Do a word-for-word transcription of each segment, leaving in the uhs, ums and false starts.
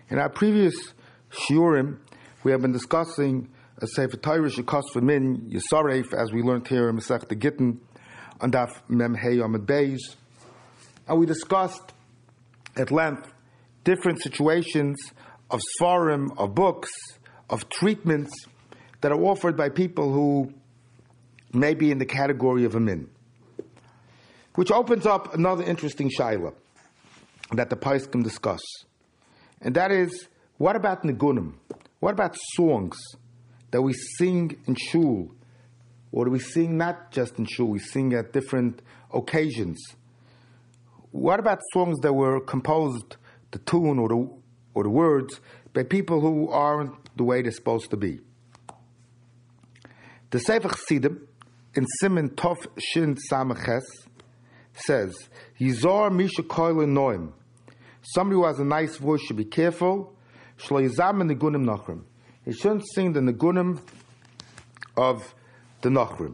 In our previous shiurim, we have been discussing a Sefer Torah Shekos V'min Yisaref, as we learned here in Masechta Gittin, on Daf Mem Hey Amud Beis, and we discussed at length different situations of svarim, of books, of treatments that are offered by people who may be in the category of a min, which opens up another interesting shaila that the Paiskim discuss. And that is, what about nigunim? What about songs that we sing in shul? Or do we sing not just in shul, we sing at different occasions? What about songs that were composed, the tune or the, or the words, by people who aren't the way they're supposed to be? The Sefer Chassidim, in Siman Tov Shin Samaches, says, Yizor Misha Koyle Noim. Somebody who has a nice voice should be careful. Shlo Yizamen Nigunim Nachrim. He shouldn't sing the Nigunim of the Nachrim.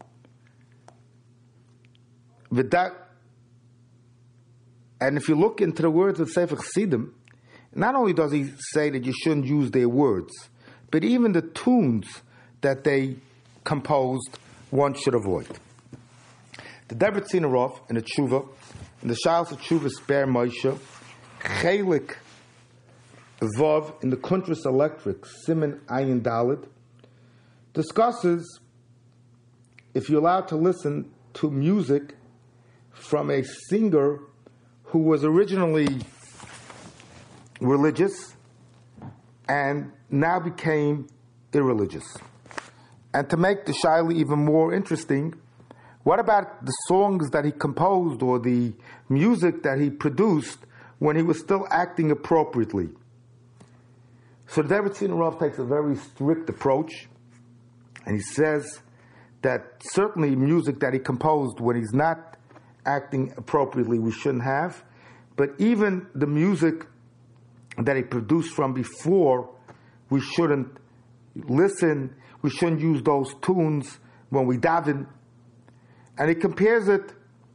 With that, and if you look into the words of Sefer Chassidim, not only does he say that you shouldn't use their words, but even the tunes that they composed, one should avoid. The Deborah Zinarov in the Tshuva, in the Shalos of Tshuva Spare Moshe, Chelik Vav in the Kuntras Electric, Siman Ayin Dalid, discusses if you're allowed to listen to music from a singer who was originally religious and now became irreligious. And to make the shaila even more interesting, what about the songs that he composed or the music that he produced when he was still acting appropriately? So the Deborah Zinarov takes a very strict approach, and he says that certainly music that he composed when he's not acting appropriately we shouldn't have, but even the music that he produced from before, we shouldn't listen, we shouldn't use those tunes when we daven. And he compares it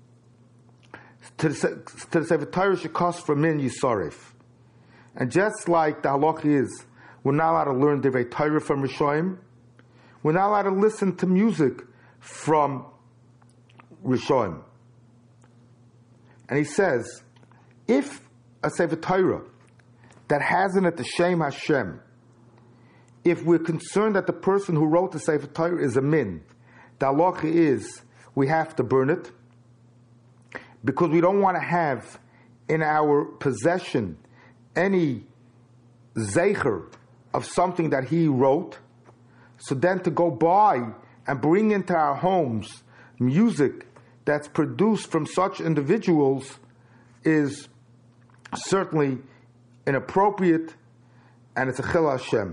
to the, to the Sefer Torah Shekos V'min Yisaref. And just like the halach is, we're not allowed to learn Divrei Torah from Rishonim, we're not allowed to listen to music from Rishonim. And he says, if a Sefer Torah that has in it the Shem Hashem, if we're concerned that the person who wrote the Sefer Torah is a min, the halacha is we have to burn it, because we don't want to have in our possession any zeicher of something that he wrote. So then to go buy and bring into our homes music that's produced from such individuals is certainly inappropriate, and it's a chil Hashem.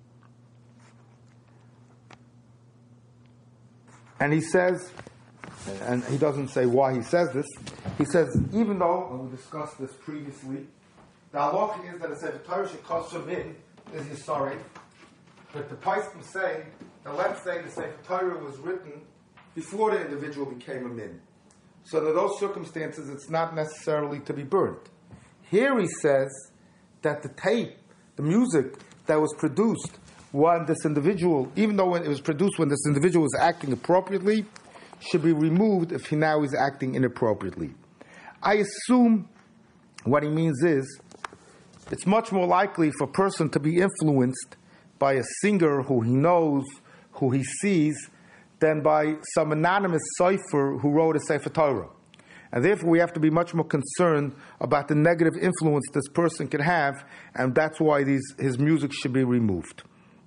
And he says, and he doesn't say why he says this, he says, even though, and we discussed this previously, the halacha is that a Sefer Torah Shekos V'min is Yisaref, but the Paiskim say that let's say the Sefer Torah was written before the individual became a min. So under those circumstances, it's not necessarily to be burnt. Here he says that the tape, the music that was produced when this individual, even though it was produced when this individual was acting appropriately, should be removed if he now is acting inappropriately. I assume what he means is, it's much more likely for a person to be influenced by a singer who he knows, who he sees, than by some anonymous cipher who wrote a Sefer Torah. And therefore we have to be much more concerned about the negative influence this person can have, and that's why these, his music should be removed.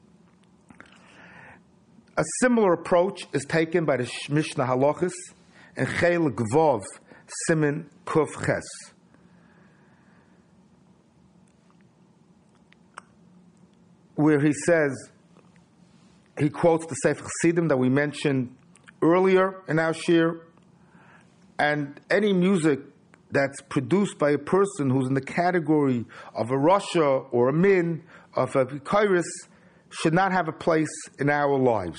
A similar approach is taken by the Mishnah Halachos in Chel Gvov Siman Kuf Ches. Where he says, he quotes the Sefer Chassidim that we mentioned earlier in our shir, and any music that's produced by a person who's in the category of a rasha or a min, of a kairis, should not have a place in our lives.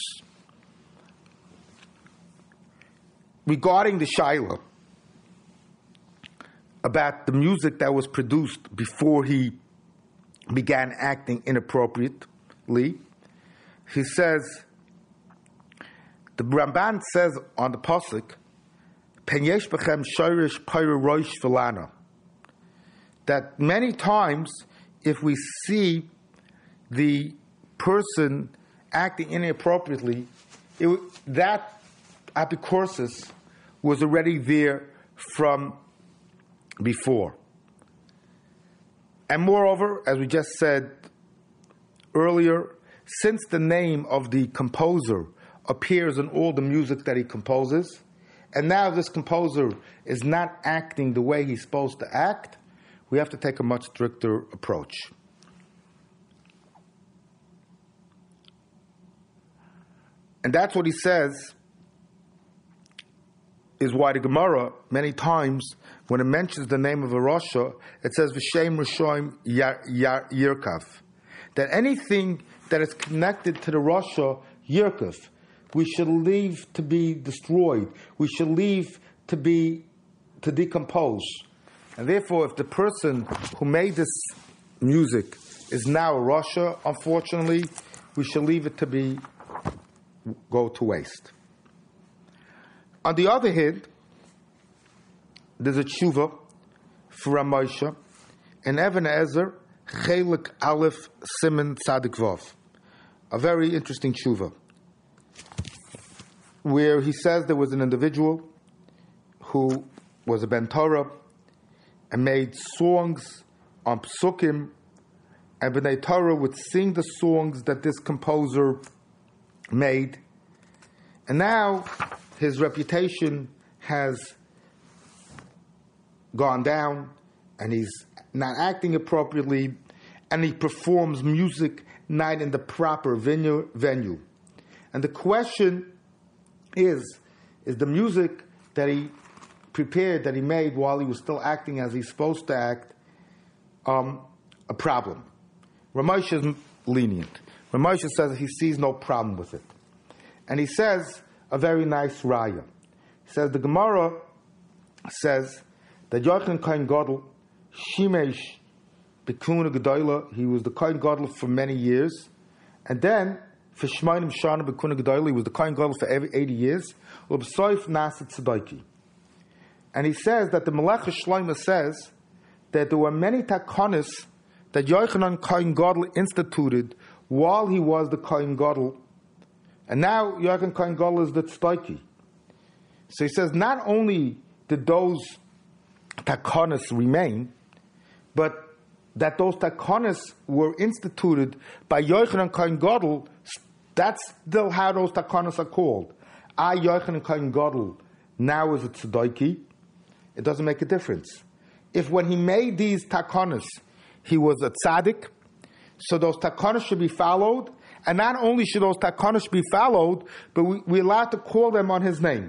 Regarding the shaila about the music that was produced before he began acting inappropriately. He says, the Ramban says on the pasuk, "Pen yesh bechem shorish pyra roish v'lana," that many times, if we see the person acting inappropriately, it, that apicorsis was already there from before. And moreover, as we just said earlier, since the name of the composer appears in all the music that he composes, and now this composer is not acting the way he's supposed to act, we have to take a much stricter approach. And that's what he says is why the Gemara, many times, when it mentions the name of a Rasha, it says, V'shem Rishoim Yirkav. That anything that is connected to the Rasha, Yirkav, we should leave to be destroyed. We should leave to be, to decompose. And therefore, if the person who made this music is now a Rasha, unfortunately, we should leave it to be, go to waste. On the other hand, there's a tshuva for Ramosha in Even Ezer, Chelik Aleph Siman Tzadik Vav. A very interesting tshuva, where he says there was an individual who was a Ben Torah and made songs on psukim, and Bnei Torah would sing the songs that this composer made. And now his reputation has gone down, and he's not acting appropriately, and he performs music not in the proper venue. venue. And the question is, is the music that he prepared, that he made while he was still acting as he's supposed to act, um, a problem? Ramesh is lenient. Ramesh says he sees no problem with it. And he says a very nice raya. He says the Gemara says that Yochanan Kohen Gadol, Shimesh B'Kuna Gedola, he was the Kohen Gadol for many years, and then for Shmainim Shana B'Kuna Gedola, he was the Kohen Gadol for every eighty years. L'B'Soif Naset Tzedaki. And he says that the Melech Shlomo says that there were many takonis that Yochanan Kohen Gadol instituted while he was the Kohen Gadol, and now Yochanan Kohen Gadol is the Tzedaki. So he says not only did those takonis remain, but that those takonis were instituted by Yochanan Kohen Gadol. That's still how those takonis are called. I, Yochanan Kohen Gadol, now is a tzedaki. It doesn't make a difference. If when he made these takonis, he was a tzaddik, so those takonis should be followed, and not only should those takonis be followed, but we, we're allowed to call them on his name.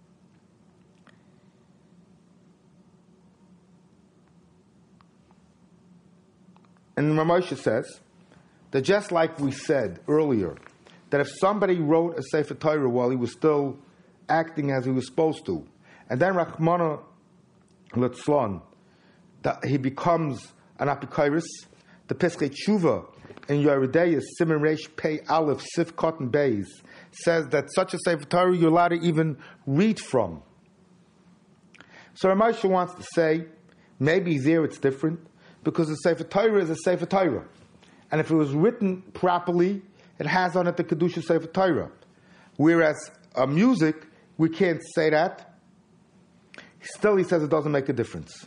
And Ramosha says that just like we said earlier, that if somebody wrote a Sefer Torah while he was still acting as he was supposed to, and then Rachmana Litzlan, that he becomes an apikairis, the Pesach Tshuva in Yeridei Siman Reish Pei Aleph Sif Cotton Beis says that such a Sefer Torah you're allowed to even read from. So Ramosha wants to say maybe there it's different, because the Sefer Torah is a Sefer Torah. And if it was written properly, it has on it the Kedusha Sefer Torah. Whereas uh, music, we can't say that. Still, he says it doesn't make a difference.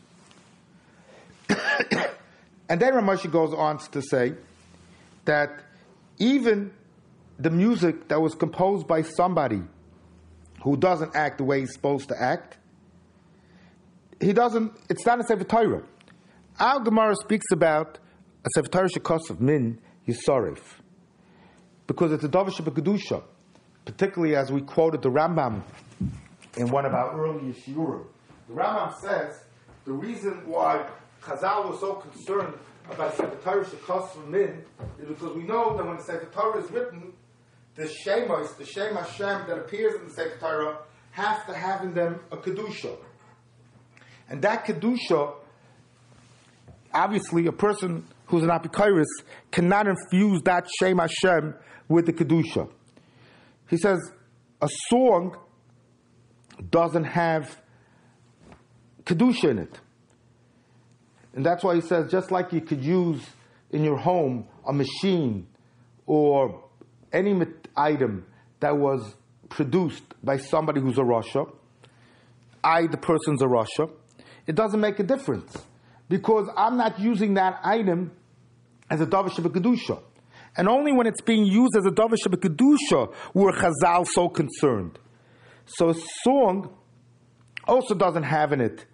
And then Ramesh goes on to say that even the music that was composed by somebody who doesn't act the way he's supposed to act, he doesn't, it's not a Sefer Torah. Our Gemara speaks about a Sefer Torah Shekosov Min Yisarif, because it's a Davar Shebekadusha, particularly as we quoted the Rambam in one of our earlier shiurim. The Rambam says the reason why Chazal was so concerned about Sefer Torah Shekosov Min is because we know that when the Sefer Torah is written, the Shemos, the Shem Hashem that appears in the Sefer Torah, has to have in them a Kedusha. And that Kedusha obviously a person who's an apikairis cannot infuse that Shem Hashem with the Kedusha. He says a song doesn't have Kedusha in it. And that's why he says, just like you could use in your home a machine or any item that was produced by somebody who's a Rasha, I, the person's a Rasha, it doesn't make a difference because I'm not using that item as a Davar Shebekadusha. And only when it's being used as a Davar Shebekadusha were Chazal so concerned. So a song also doesn't have in it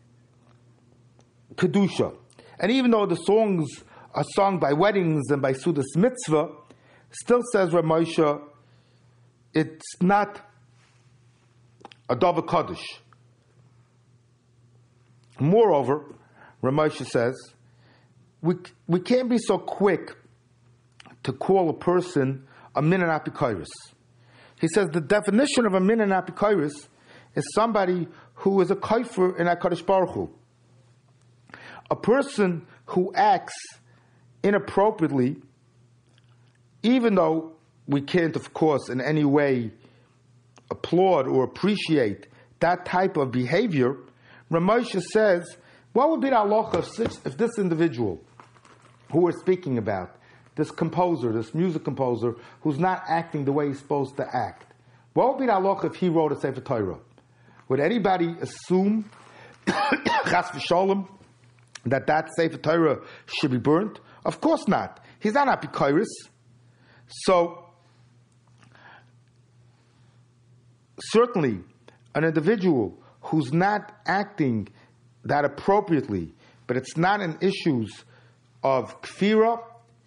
Kedusha. And even though the songs are sung by weddings and by Sudas Mitzvah, still says Rav Moshe, it's not a Davar Kaddish. Moreover, Rav Moshe says, we, we can't be so quick to call a person a Minan Apikairis. He says the definition of a Minan Apikairis is somebody who is a kaifer in HaKadosh Baruch Hu. A person who acts inappropriately, even though we can't, of course, in any way applaud or appreciate that type of behavior, Rav Moshe says, what would be the halacha if, if this individual who we're speaking about, this composer, this music composer, who's not acting the way he's supposed to act, what would be the halacha if he wrote a Sefer Torah? Would anybody assume, chas v'sholem, that that Sefer Torah should be burnt? Of course not. He's not apikairis. So, certainly, an individual who's not acting that appropriately, but it's not in issues of kfira,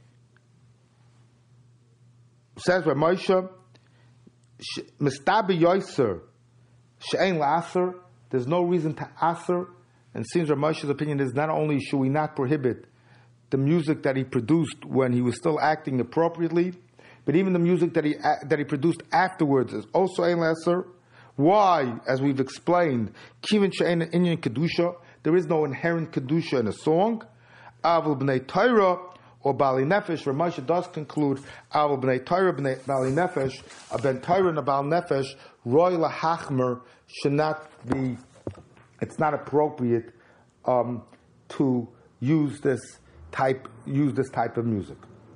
says Rav Moshe, mistabi yoiser she'ein la'aser, there's no reason to aser. And seems Rav Moshe's opinion is not only should we not prohibit the music that he produced when he was still acting appropriately, but even the music that he that he produced afterwards is also ein lesser. Why? As we've explained, kivin she'ein inyan kedusha, there is no inherent kedusha in a song. Avol b'nei Torah or bali nefesh. Rav Moshe does conclude avol b'nei Torah b'nei bali nefesh, a ben Torah and a bal nefesh roy lahachmer should not be. It's not appropriate um, to use this type use this type of music.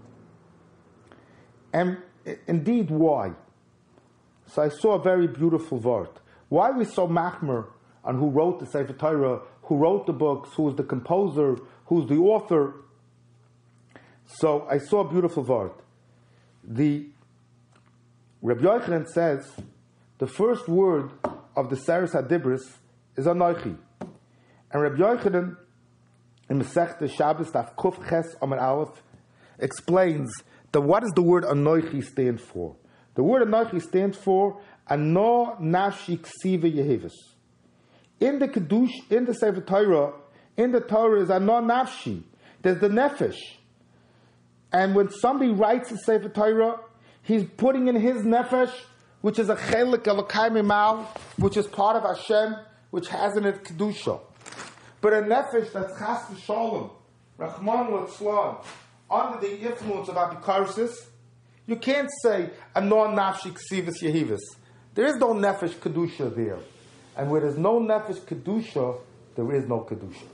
And indeed, why? So I saw a very beautiful word. Why are we so machmer on who wrote the Sefer Torah, who wrote the books, who is the composer, who's the author? So I saw a beautiful word. The Rabbi Yochanan says the first word of the Seres HaDibros is Anochi. And Rabbi Yochanan in Masechta Shabbos Daf Kuf Ches Amar Aleph explains that what does the word Anochi stand for? The word Anochi stands for Ano Nafshi Ksiva Yehivis. In the Kiddush, in the Sefer Torah, in the Torah is Ano Nafshi. There's the Nefesh. And when somebody writes a Sefer Torah, he's putting in his Nefesh, which is a Chelik Elokai Mimal, which is part of Hashem, which has in it Kedusha. But a Nefesh that's Chas v'Sholem, Rachman Litzlan, under the influence of Apikarisis, you can't say a non-nafshi ksivas yehivis. There is no nefesh kedusha there, and where there's no nefesh kedusha, there is no kedusha.